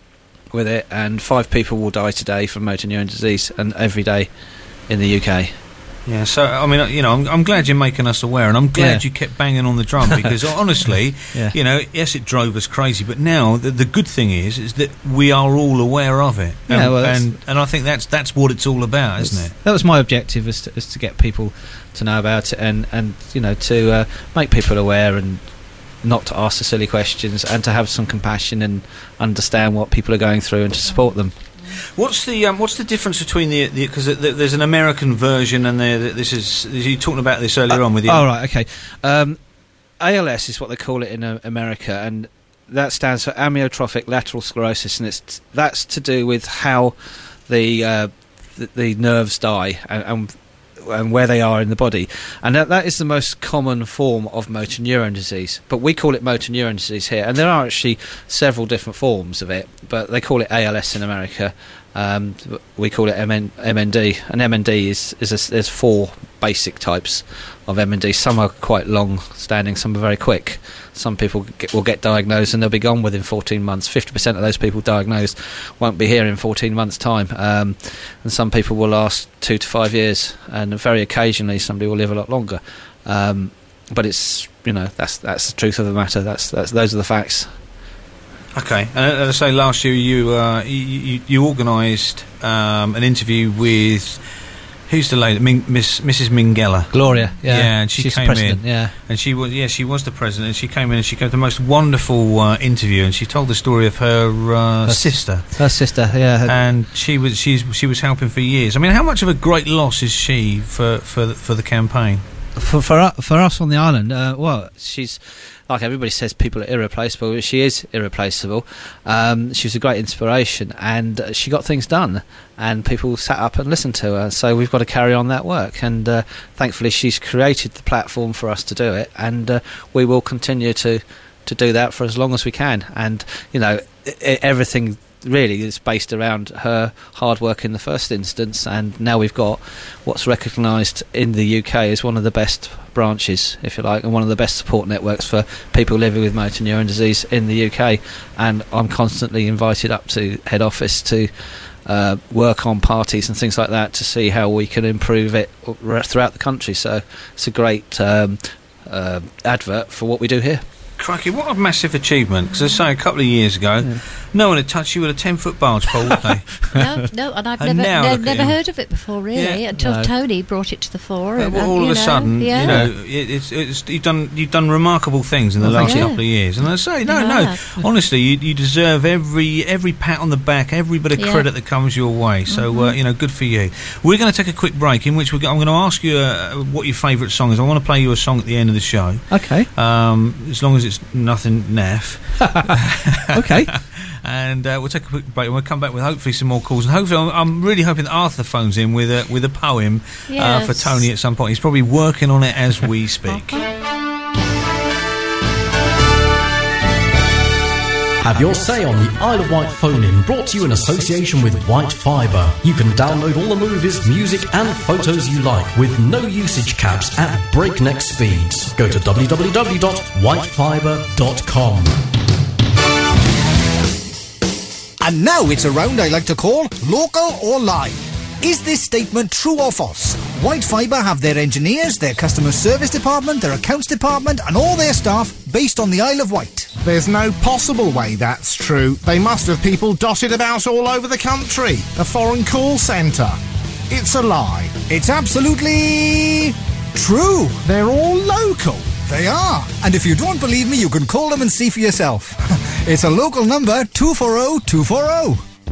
with it, and five people will die today from motor neuron disease, and every day in the U K. Yeah, so I mean, you know, I'm, I'm glad you're making us aware, and I'm glad Yeah. you kept banging on the drum, because honestly, Yeah. you know, yes, it drove us crazy, but now the, the good thing is, is that we are all aware of it, and Yeah, well, that's- and, and I think that's that's what it's all about, isn't it? That was my objective, is to, is to get people to know about it, and, and you know, to uh, make people aware and not to ask the silly questions and to have some compassion and understand what people are going through and to support them. What's the um, what's the difference between the because the, the, there's an American version and the, this is you talking about this earlier uh, on with you? Oh right, okay. Um, A L S is what they call it in uh, America, and that stands for amyotrophic lateral sclerosis, and it's that's to do with how the uh, the, the nerves die and, and and where they are in the body, and that, that is the most common form of motor neuron disease, but we call it motor neuron disease here, and there are actually several different forms of it, but they call it A L S in America. Um, we call it M N D, and M N D is, is a, there's four basic types of M N D. Some are quite long standing, some are very quick. Some people get, will get diagnosed and they'll be gone within fourteen months. fifty percent of those people diagnosed won't be here in fourteen months' time, um, and some people will last two to five years, and very occasionally somebody will live a lot longer. Um, but it's, you know, that's that's the truth of the matter. That's that's those are the facts. Okay, and as I say, last year you uh, you, you, you organised um, an interview with who's the lady, Min, Miss Missus Minghella. Gloria, yeah, yeah, and she She's came the president, in, yeah, and she was yeah she was the president. And she came in and she gave the most wonderful uh, interview, and she told the story of her, uh, her sister, her sister, yeah, her and she was she's she was helping for years. I mean, how much of a great loss is she for for for the campaign? For for, for us on the island, uh, well, she's. Like everybody says, people are irreplaceable, but she is irreplaceable. Um, she was a great inspiration, and uh, she got things done, and people sat up and listened to her. So we've got to carry on that work, and uh, thankfully she's created the platform for us to do it, and uh, we will continue to, to do that for as long as we can. And, you know, I- everything really is based around her hard work in the first instance, and now we've got what's recognised in the U K as one of the best branches, if you like, and one of the best support networks for people living with motor neuron disease in the U K. And I'm constantly invited up to head office to uh, work on parties and things like that to see how we can improve it throughout the country. So it's a great um, uh, advert for what we do here. Crikey, what a massive achievement. Because I say, a couple of years ago, yeah. no one had touched you with a ten-foot barge pole, would they? No, no, and I've and never, ne- never heard of it before, really, yeah. until no. Tony brought it to the fore. Yeah, and, well, all of you a know, sudden, yeah. you know, it, it's, it's, you've done you've done remarkable things in the well, last yeah. couple of years. And I say, no, yeah. no, honestly, you, you deserve every every pat on the back, every bit of yeah. credit that comes your way. So, mm-hmm. uh, you know, good for you. We're going to take a quick break, in which we're go- I'm going to ask you uh, what your favourite song is. I want to play you a song at the end of the show. Okay. Um, as long as it's nothing naff. Okay. And uh, we'll take a quick break and we'll come back with hopefully some more calls. And hopefully, I'm, I'm really hoping that Arthur phones in with a, with a poem yes. uh, for Tony at some point. He's probably working on it as we speak. Have your say on the Isle of Wight phone-in, brought to you in association with White Fibre. You can download all the movies, music and photos you like with no usage caps at breakneck speeds. Go to w w w dot white fibre dot com. And now it's a round I like to call Local or Lie. Is this statement true or false? White Fibre have their engineers, their customer service department, their accounts department and all their staff based on the Isle of Wight. There's no possible way that's true. They must have people dotted about all over the country. A foreign call centre. It's a lie. It's absolutely true. They're all local. They are. And if you don't believe me, you can call them and see for yourself. It's a local number, two four zero two four zero.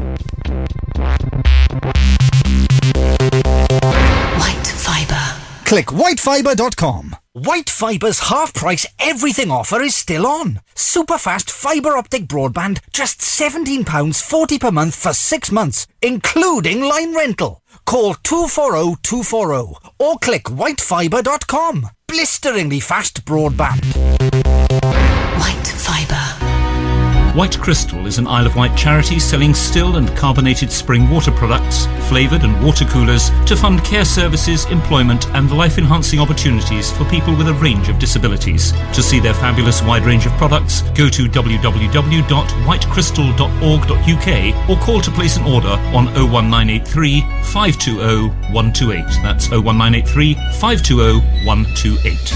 White Fibre. Click white fibre dot com. White Fibre's half-price everything offer is still on. Super fast fibre optic broadband, just seventeen pounds forty per month for six months, including line rental. Call two four zero two four zero or click white fibre dot com. Blisteringly fast broadband. White Fibre. White Crystal is an Isle of Wight charity selling still and carbonated spring water products, flavoured and water coolers to fund care services, employment and life-enhancing opportunities for people with a range of disabilities. To see their fabulous wide range of products, go to w w w dot white crystal dot org dot u k or call to place an order on oh one nine eight three five two oh one two eight. That's oh one nine eight three five two oh one two eight.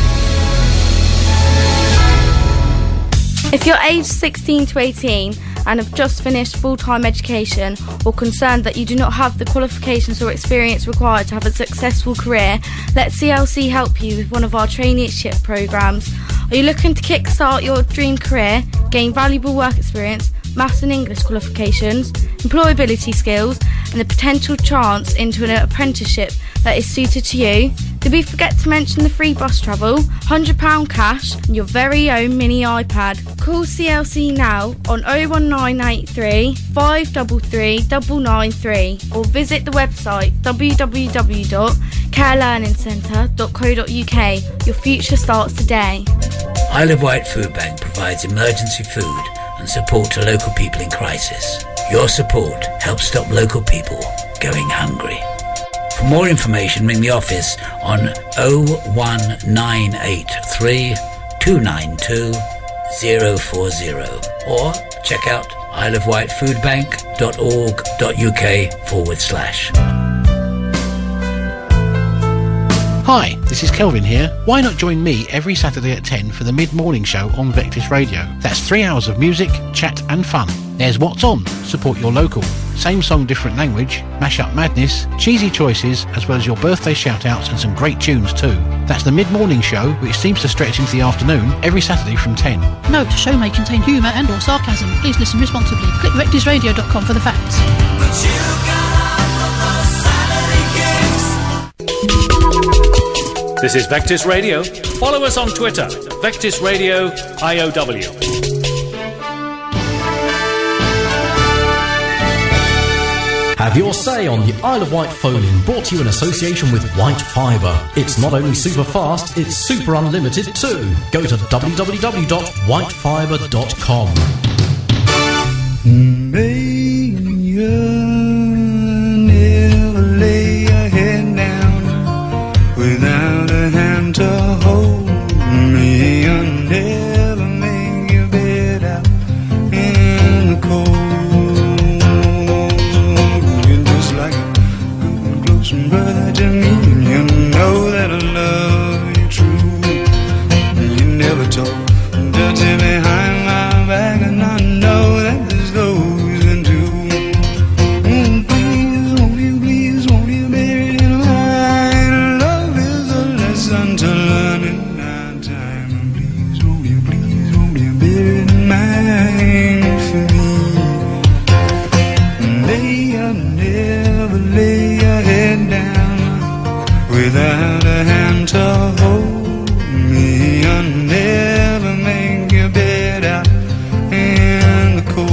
If you're aged sixteen to eighteen and have just finished full-time education or concerned that you do not have the qualifications or experience required to have a successful career, let C L C help you with one of our traineeship programmes. Are you looking to kickstart your dream career, gain valuable work experience, maths and English qualifications, employability skills, and the potential chance into an apprenticeship that is suited to you? Did we forget to mention the free bus travel, one hundred pounds cash, and your very own mini iPad? Call C L C now on oh one nine eight three, five three three, nine nine three or visit the website w w w dot care learning centre dot co dot u k. Your future starts today. Isle of Wight Food Bank provides emergency food and support to local people in crisis. Your support helps stop local people going hungry. For more information, ring the office on oh one nine eight three, two nine two, oh four oh or check out isle of wight food bank dot org dot u k forward slash. Hi, this is Kelvin here. Why not join me every Saturday at ten for the mid-morning show on Vectis Radio? That's three hours of music, chat and fun. There's What's On, support your local. Same song, different language, mash-up madness, cheesy choices, as well as your birthday shout-outs and some great tunes too. That's the mid-morning show, which seems to stretch into the afternoon every Saturday from ten. Note, show may contain humour and or sarcasm. Please listen responsibly. Click vectis radio dot com for the facts. This is Vectis Radio. Follow us on Twitter, Vectis Radio I O W. Have your say on the Isle of Wight phone-in, brought to you in association with White Fibre. It's not only super fast, it's super unlimited too. Go to w w w dot white fibre dot com. May you never lay your head down without a hand to hold me. I'll never make your bed out in the cold. You're just like a close brother to me. You know that I love you true. You never talk dirty behind my back, and I know that there's those that do. Mm, please, won't you, please, won't you bury it in mine? Love is a lesson to learn in our time. Please, won't you, please, won't you bury it in mine for me? May I never lay your head down without a hand to hold me. I never make your bed out in the cold.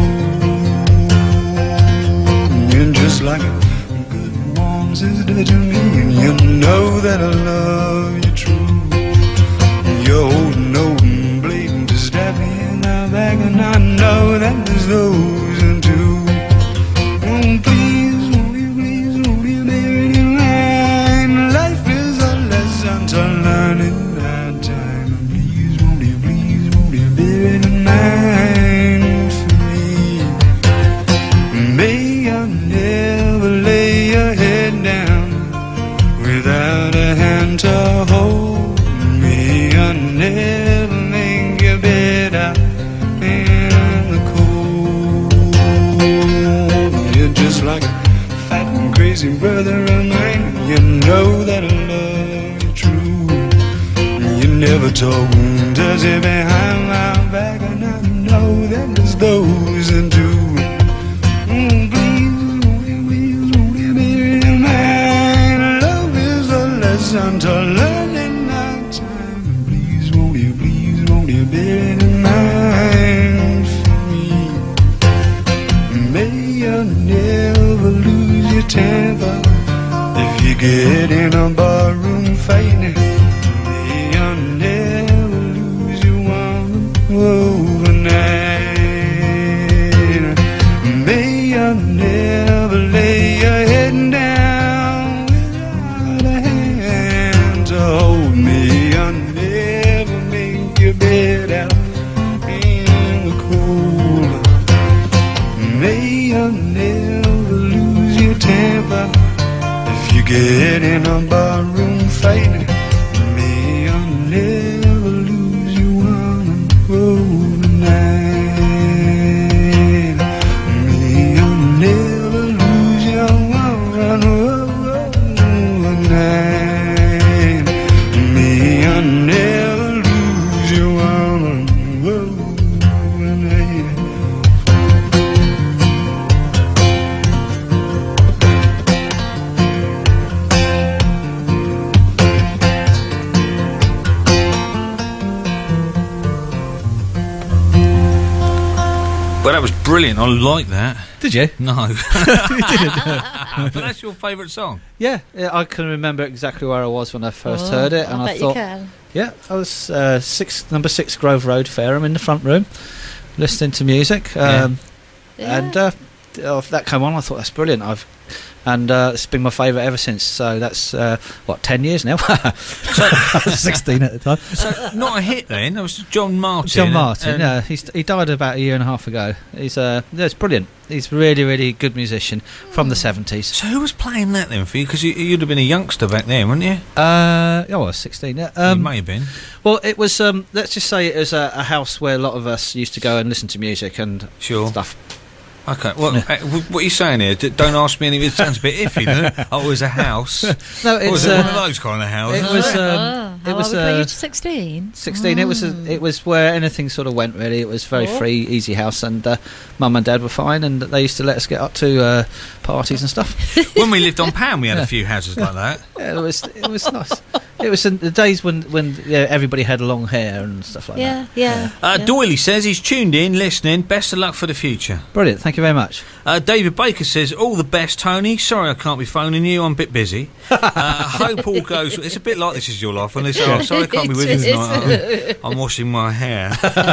You're just like a good warm sister to me, and you know that I love you true. You're holding open blade to stab me in the back, and I know that there's those that do. Mm, please, won't you, please, won't you bury it in mine? Life is a lesson to learn in that time. Please, won't you, please, won't you bury it in mine for me? May I never lay your head down without a hand to hold me. I never make your bed out in the cold. You're just like a fat and crazy brother of mine. You know that I love you true. You never talk dirty behind my back, and I know that there's those that do. Mm, please, won't you, please, won't you bury it in mine? Love is a lesson to learn in our time. Please, won't you, please, won't you bury it in mine for me? May you never lose your temper if you get in a barroom fighting. May you never lose your woman overnight. May you never lay your head down without a hand to hold me. I'll never make your bed out in the cold. May you never lose your temper if you get in a barroom fighting. Well, that was brilliant. I like that. Did you? No. You didn't. But that's your favourite song? Yeah, yeah, I can remember exactly where I was when I first Oh, heard it, I and I, bet you thought, can. yeah, I was uh, six, number six Grove Road, Fareham, in the front room, listening to music, um, Yeah. and uh, oh, that came on. I thought that's brilliant. I've and uh, it's been my favourite ever since. So that's uh, what ten years now. I was sixteen at the time. So, not a hit then. That was John Martin. John Martin, and- yeah, he's, he died about a year and a half ago. He's uh, yeah, it's brilliant. He's really, really good musician from the seventies. So who was playing that then for you? Because you, you'd have been a youngster back then, wouldn't you? Uh, oh, I was sixteen. Yeah, um, you may have been. Well, it was. Um, let's just say it was a, a house where a lot of us used to go and listen to music and Sure. stuff. Okay, well, uh, w- what are you saying here? D- don't ask me any. It sounds a bit iffy, doesn't it? Oh, it was a house. No, Oh, it's was it uh, one of those kind of houses? It was. Um, Oh, it how was. old were you? Uh, sixteen? Sixteen. It was. A, it was where anything sort of went. Really, it was very Oh. free, easy house, and uh, Mum and Dad were fine, and they used to let us get up to uh, parties and stuff. When we lived on Pam, we had Yeah. a few houses like that. Yeah, it was. It was nice. It was in the days when when yeah, everybody had long hair and stuff like Yeah, that. yeah. Uh, yeah. Doyley says he's tuned in, listening. Best of luck for the future. Brilliant. Thank you very much. Uh, David Baker says, all the best, Tony. Sorry I can't be phoning you. I'm a bit busy. Uh, hope all goes... It's a bit like This Is Your Life. When they say, oh, sorry I can't be with you tonight. I'm, I'm washing my hair.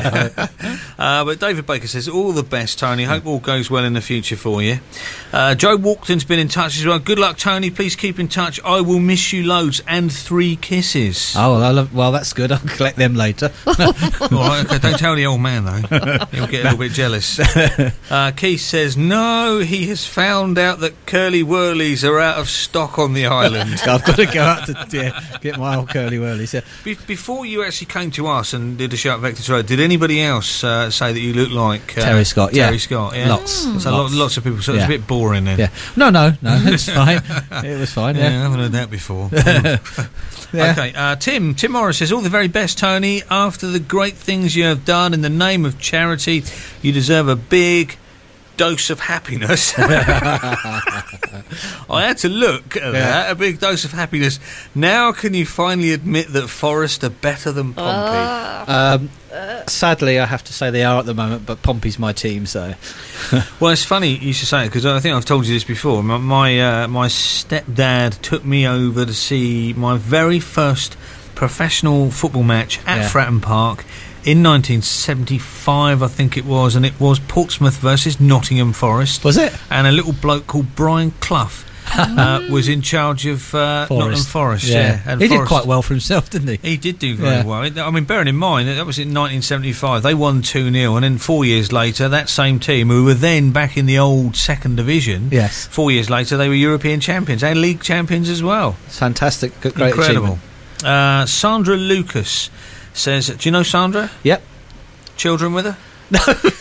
uh, but David Baker says, all the best, Tony. Hope all goes well in the future for you. Uh, Joe Walkden's been in touch as well. Good luck, Tony. Please keep in touch. I will miss you loads. And three kisses. Oh, well, I love, well, that's good. I'll collect them later. All right, okay, don't tell the old man, though. He'll get a little bit jealous. Uh, Keith says, no, he has found out that curly whirlies are out of stock on the island. I've got to go out to yeah, get my old curly whirlies. Yeah. Be- before you actually came to us and did a show at Vectis Road, did anybody else uh, say that you look like... Uh, Terry Scott, yeah. Terry Scott, yeah. Lots. So Lots. Lots. lots of people, so it's Yeah. a bit boring then. Yeah. No, no, no, it's fine. It was fine, Yeah, yeah. I haven't heard that before. Yeah. Okay, uh, Tim. Tim Morris says, all the very best, Tony. After the great things you have done in the name of charity, you deserve a big dose of happiness. I had to look at Yeah. that, a big dose of happiness. Now can you finally admit that Forest are better than Pompey? Um, sadly, I have to say they are at the moment, but Pompey's my team, so... Well, it's funny you should say it, because I think I've told you this before. My my, uh, my stepdad took me over to see my very first professional football match at Yeah. Fratton Park in nineteen seventy-five, I think it was, and it was Portsmouth versus Nottingham Forest. Was it? And a little bloke called Brian Clough uh, was in charge of uh, Nottingham Forest. Yeah, and He did Forest- quite well for himself, didn't he? He did do very Yeah. well. I mean, bearing in mind, that was in nineteen seventy-five. They won two nil, and then four years later, that same team, who were then back in the old second division, Yes. four years later, they were European champions and league champions as well. It's fantastic. Good, great Incredible. achievement. Uh, Sandra Lucas says, do you know Sandra? Yep. Children with her? No.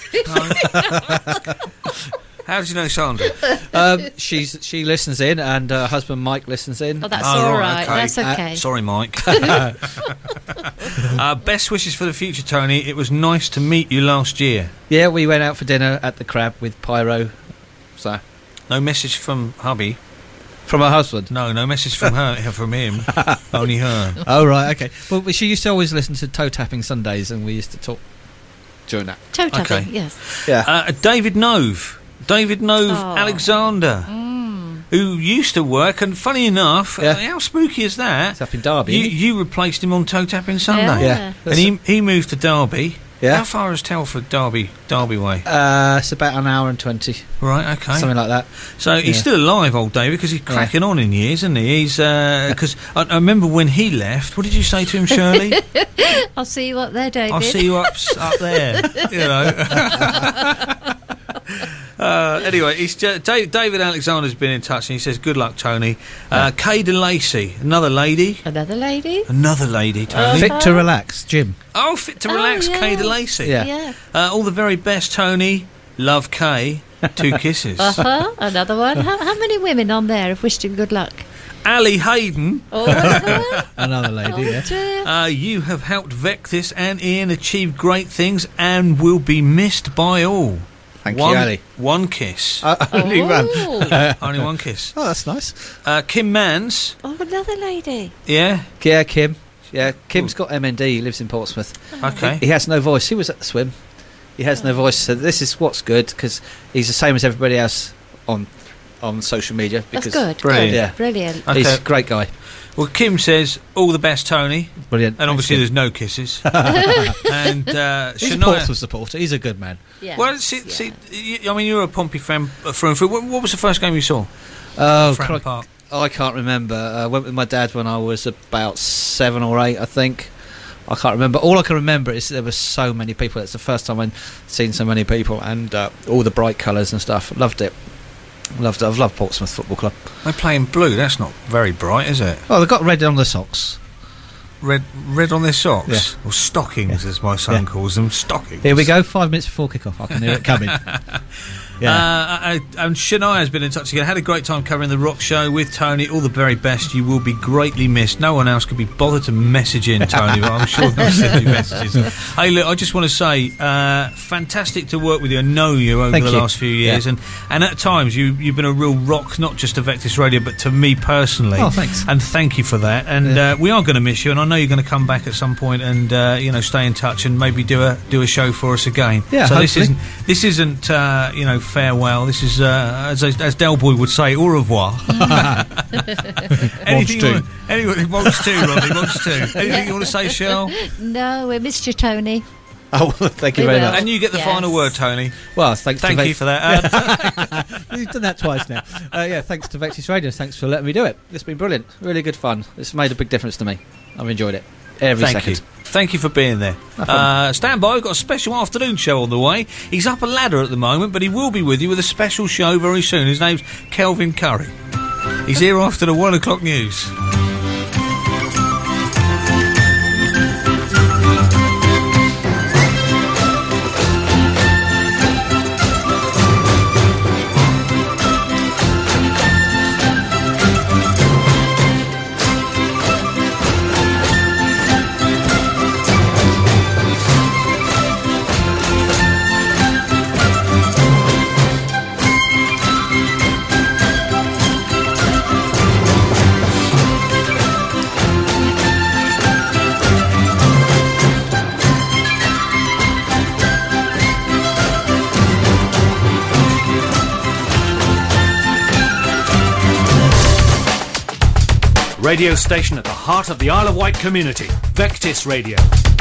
How did you know Sandra? um, she's she listens in, and her husband Mike listens in. Oh, that's Oh, all right, right. okay. That's okay. Uh, sorry, Mike. uh, best wishes for the future, Tony. It was nice to meet you last year. Yeah, we went out for dinner at the Crab with Pyro. So No message from hubby. from her husband. No, no message from her, from him. Only her. Oh right, okay. Well, she used to always listen to Toe Tapping Sundays, and we used to talk during that. Toe tapping, Okay. yes. Yeah. Uh, David Nove. David Nove Oh. Alexander. Mm. Who used to work, and funny enough, Yeah. uh, how spooky is that? It's up in Derby. You, isn't it? you replaced him on Toe Tapping Sunday. Yeah. Yeah. And he, he moved to Derby. Yeah. How far is Telford, Derby, Derby way? Uh, it's about an hour and twenty, Right, okay. something like that. So he's Yeah. still alive, old David, because he's cracking on in years, isn't he? He's because I, I remember when he left. What did you say to him, Shirley? I'll see you up there, David. I'll see you up s- up there. You know. Uh, anyway, he's ju- Dave, David Alexander's been in touch, and he says, "Good luck, Tony." Uh, Kay De Lacey, another lady, Another lady? another lady, Tony. Fit to relax, Jim. oh, fit to Oh, relax, yeah. Kay De Lacey. Yeah. Yeah. Uh, all the very best, Tony. Love, Kay. Two kisses. Uh-huh. Another one. How, how many women on there have wished him good luck? Ali Hayden. Oh, uh-huh. Another lady. Oh, Yeah. dear. Uh, you have helped Vectis and Ian achieve great things and will be missed by all. Thank one, you, Ali. One kiss. Uh, only one. Oh. Only one kiss. Oh, that's nice. Uh, Kim Mans. Oh, another lady. Yeah. Yeah, Kim. Yeah, Kim's got M N D. He lives in Portsmouth. Okay. He has no voice. He was at the swim. He has no voice, so this is what's good, because he's the same as everybody else on on social media. That's Because good. Brilliant. Good. Yeah. Brilliant. Okay. He's a great guy. Well, Kim says, all the best, Tony. Brilliant. And obviously Thanks, there's no kisses. and uh, He's a Shania... Portsmouth supporter. He's a good man. Yeah. Well, see, see, you- I mean, you're a Pompey fan uh, through and through. What, what was the first game you saw? Oh, Fratton croc- Park. I can't remember. I went with my dad when I was about seven or eight, I think. I can't remember. All I can remember is there were so many people. It's the first time I've seen so many people, and uh, all the bright colours and stuff. Loved it. Loved it. I've loved Portsmouth Football Club. They play in blue. That's not very bright, is it? Oh, they've got red on the socks. Red, red on their socks, Yeah. or stockings, as my son Yeah. calls them. Stockings. Here we go. Five minutes before kick-off. I can hear it coming. Yeah. Uh, I, I, and Shania has been in touch again. Had a great time covering the rock show with Tony. All the very best. You will be greatly missed. No one else could be bothered to message in, Tony, but I'm sure they'll send you messages. Hey, look, I just want to say, uh, fantastic to work with you. I know you over Thank the you. last few years, Yeah. and, and at times you, you've been a real rock, not just to Vectis Radio, but to me personally. Oh, thanks. And thank you for that. And Yeah. uh, we are going to miss you, and I know you're going to come back at some point and uh, you know, stay in touch and maybe do a do a show for us again. Yeah, so this hopefully. isn't this isn't uh, you know, farewell. This is uh, as as Del Boy would say, au revoir. Anything to. you want, anything wants to, Ronnie wants to. Anything you want to say, Shell? No, we missed you, Tony. Oh, well, thank you We very will. much. And you get the Yes. final word, Tony. Well, thanks. Thank to you Vex- for that. Uh, You've done that twice now. Uh, yeah, thanks to Vexis Radio. Thanks for letting me do it. It's been brilliant. Really good fun. It's made a big difference to me. I've enjoyed it every Thank second. you. Thank you for being there. No problem. Uh, stand by, we've got a special afternoon show on the way. He's up a ladder at the moment, but he will be with you with a special show very soon. His name's Kelvin Curry. He's here after the one o'clock news. Radio station at the heart of the Isle of Wight community. Vectis Radio.